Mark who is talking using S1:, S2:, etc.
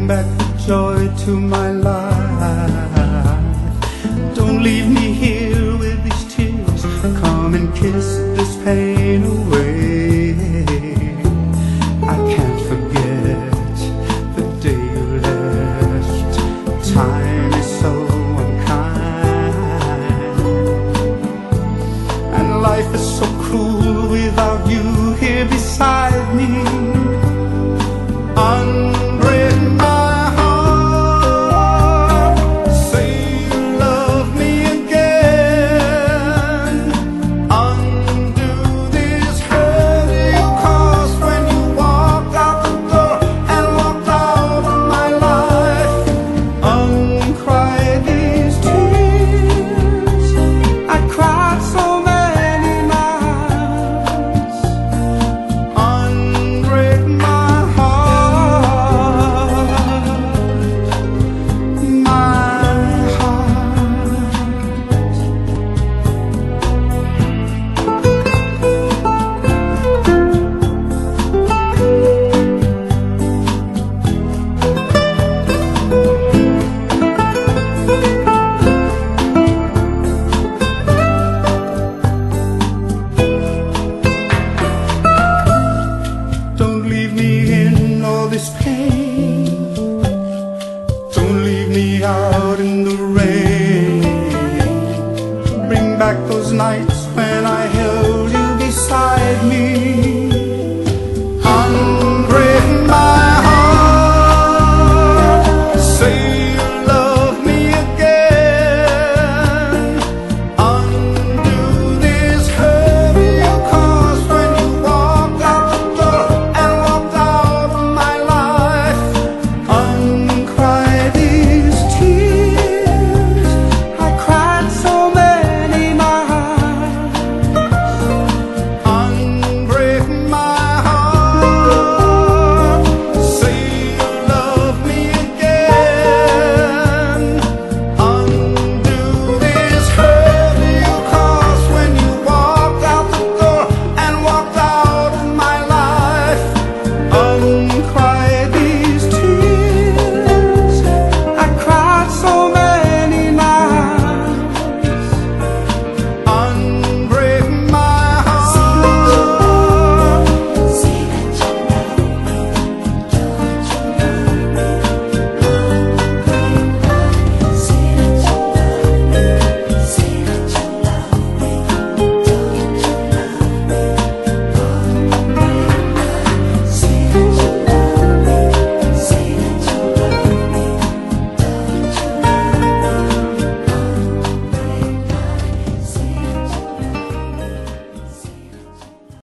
S1: back the joy to my life. Don't leave me here with these tears. Come and kiss this pain away. I can't forget the day you left. Time is so unkind, and life is so cruel without you here beside me. Unbreak my heart, say you love me again. Undo this hurt you caused when you walked out the door and walked out of my life. Uncry these tears I cried so many nights. Unbreak my this pain. Don't leave me out in the rain. Bring back those nights